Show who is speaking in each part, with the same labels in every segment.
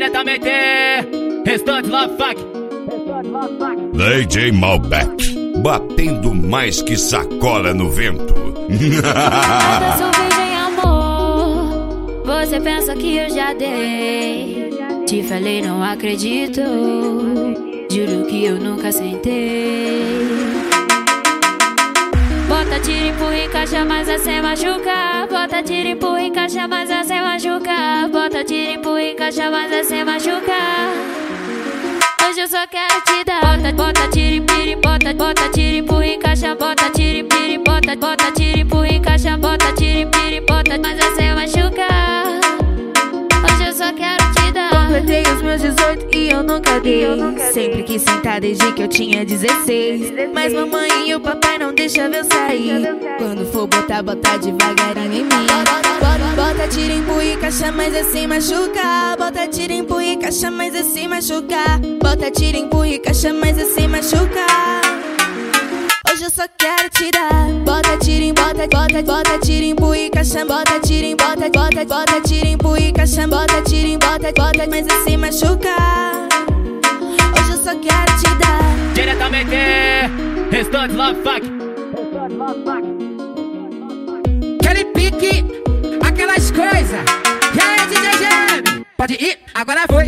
Speaker 1: Diretamente, Restante Love Funk.
Speaker 2: DJ Malbec, batendo mais que sacola no vento.
Speaker 3: Nada sou virgem, amor. Você pensa que eu já dei. Te falei, não acredito. Juro que eu nunca sentei. Bota, tira, empurra, encaixa, mas sem machucar. Bota, tira, empurra, encaixa, mas sem machucar. Bota, tira, empurra, encaixa, mas sem machucar. Hoje eu só quero te dar. Bota, tira, empurra, bota, tira, empurra, encaixa. Bota, tira, empurra, bota, tira, empurra, encaixa. Bota, tira, empurra, mas sem machucar. Hoje eu só quero te dar.
Speaker 4: Completei os meus 18 e eu nunca dei. Sempre quis sentar desde que eu tinha 16. Mas mamãe e o papai não deixam eu sair. Quando for botar, bota devagarinho em mim. Bota, tira, empurra, encaixa, mas sem machucar. Bota, tira, empurra, encaixa, mas sem machucar. Bota, tira, empurra, encaixa, mas sem machucar. Hoje eu só quero te dar. Bota, tira, bota, tira, empurra, encaixa. Bota, tira, bota, tira, empurra, encaixa. Bota, tira, bota, mas sem machucar. Hoje eu só quero te dar.
Speaker 1: Diretamente, Restante Love Funk.
Speaker 5: Aquele pique, aquelas coisas. E aí, DJ GM? Pode ir, agora foi.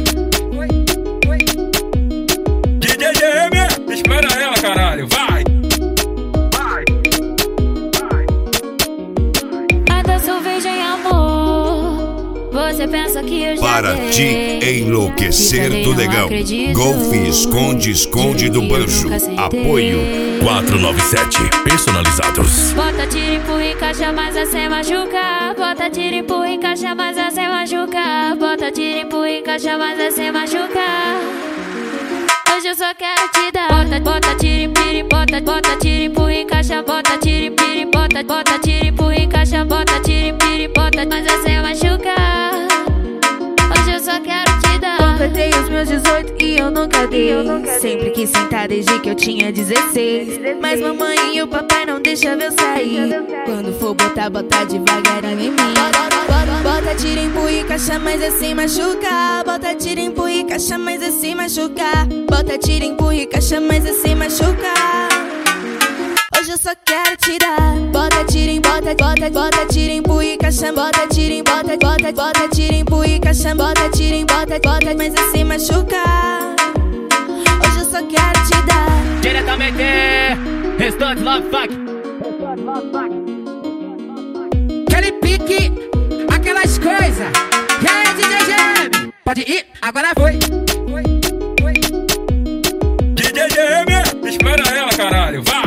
Speaker 6: DJ GM, espera ela, caralho, vai.
Speaker 3: Nada sou virgem, amor. Você pensa que eu já
Speaker 2: Para
Speaker 3: dei.
Speaker 2: te enlouquecer
Speaker 3: Te falei,
Speaker 2: do
Speaker 3: não
Speaker 2: negão.
Speaker 3: acredito.
Speaker 2: Golfe esconde do
Speaker 3: Juro que eu
Speaker 2: banjo.
Speaker 3: nunca sentei.
Speaker 2: Apoio
Speaker 7: 497 personalizados.
Speaker 3: Bota, tira, empurra, encaixa, mas sem machucar. Bota, tira, empurra, encaixa, mas sem machucar. Bota, tira, empurra, encaixa, mas sem machucar. Hoje eu só quero te dar. Bota, tira, bota, tira, empurra, encaixa. Bota, tira, bota, tira, empurra, encaixa. Bota, tira, mas sem machucar. Hoje eu só quero te dar.
Speaker 4: Completei os meus 18 e eu nunca dei. Sempre quis sentar desde que eu tinha 16. Mas mamãe e o papai não deixam eu sair. Quando for botar, bota devagarinho em mim. Bota, tira, empurra, encaixa, mas sem machucar. Bota, tira, empurra, encaixa, mas sem machucar. Bota, tira, empurra, encaixa, mas sem machucar. Hoje eu só quero te dar. Bota, tira, bota, tira, empurra, encaixa. Bota, tira, bota, tira, empurra, encaixa. Bota, tira, bota, mas sem machucar. Hoje eu só quero te dar.
Speaker 1: Diretamente, Restante Love Funk.
Speaker 5: Aquele pique, aquelas coisas. E aí, DJ GM? Pode ir, agora foi.
Speaker 6: DJ GM, espera ela, caralho, vai.